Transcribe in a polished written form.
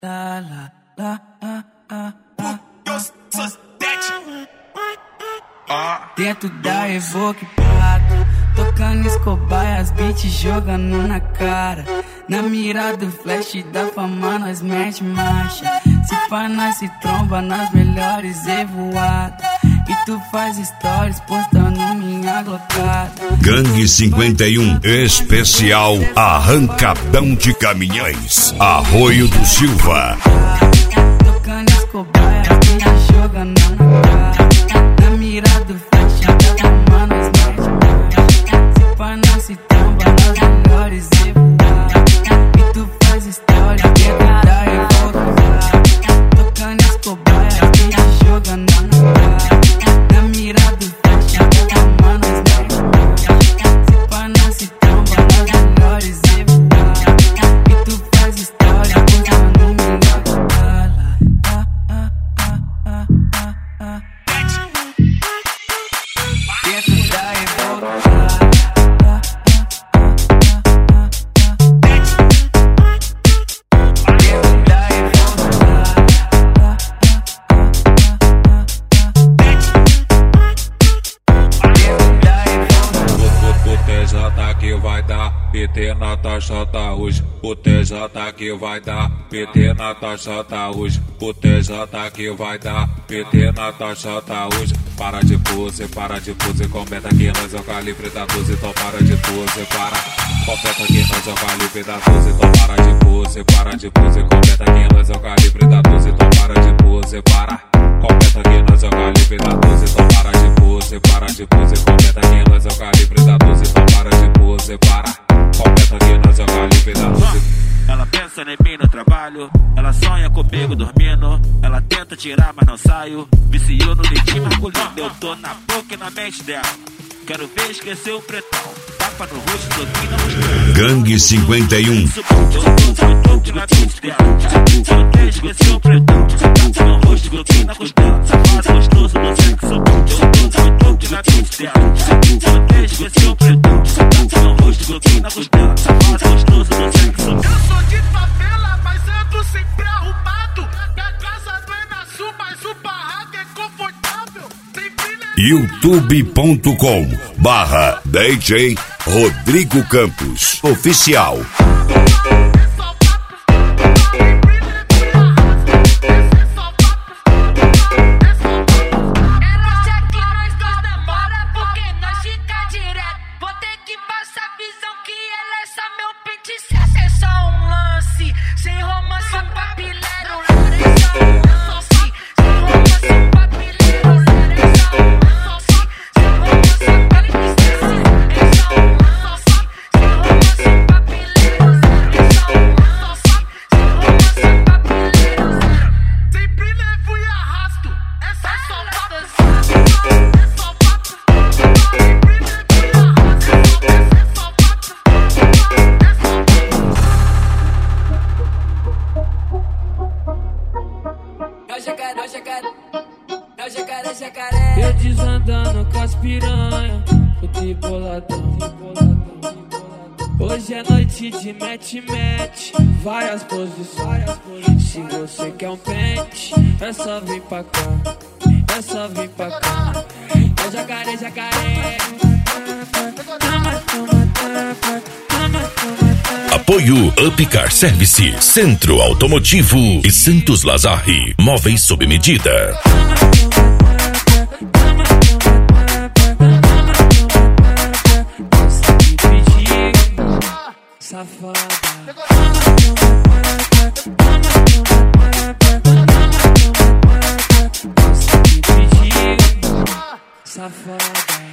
Dentro da Evoque Prata, tocando Escobar, as beats jogando na cara. Na mira do flash da fama nós mete marcha. Se pá nós se tromba nas melhores evoadas. E tu faz stories postando minha glocada. Gangue 51 especial Arrancadão de Caminhões, Arroio do Silva. Tocando Escobar, as beats jogando na cara. Na mira do flash da fama nós mete marcha. Se pá nós se tromba nas melhores evoadas. E tu faz stories dentro da Evoque. Tocando Escobar, as beats jogando na cara. Na mira do flash da fama nós mete marcha. Se pá nós se tromba nas melhores evoadas. E tu faz stories postando minha glocada. Dentro da Evoque. Que vai dar PT na taxa tá hoje. O TJ que vai dar PT na taxa tá hoje. O TJ que vai dar PT na taxa tá hoje. Para de pose, completa que nós é o calibre da 12. Então para de pose, completa que nós é o calibre da 12. Então para de pose, completa que nós é o calibre da 12. Então para de pose, completa que nós é o calibre da 12. Então para de pose, completa que nós é o calibre da 12. Então para de pose, completa que nós é o calibre da 12. Ela pensa em mim no trabalho, ela sonha comigo dormindo. Ela tenta tirar, mas não saio. Viciou no dedinho masculino, eu tô na boca e na mente dela. Quero ver esquecer o pretão. Tapa no rosto, toquinho na mostra. Gangue 51. Eu tô na mente dela. Quero ver esquecer o pretão. Tapa no rosto, toquinho na costela. Safado gostoso do sexo. Eu tô na mente dela. Quero ver esquecer o pretão. Tapa no rosto, toquinho na costela. Safado gostoso do sexo. Eu sou de favela, mas ando sempre arrumado. Minha casa não é na sul, mas o barraco é confortável. youtube.com/DJ Rodrigo Campos Oficial. Eu desandando com as piranha, fui boladão. Hoje é noite de match, várias posições. Se você quer um pente, é só vir pra cá, é só vir pra cá. É jacaré, jacaré. Apoio Upcar Service, Centro Automotivo e Santos Lazari, móveis sob medida. Safada. Safada.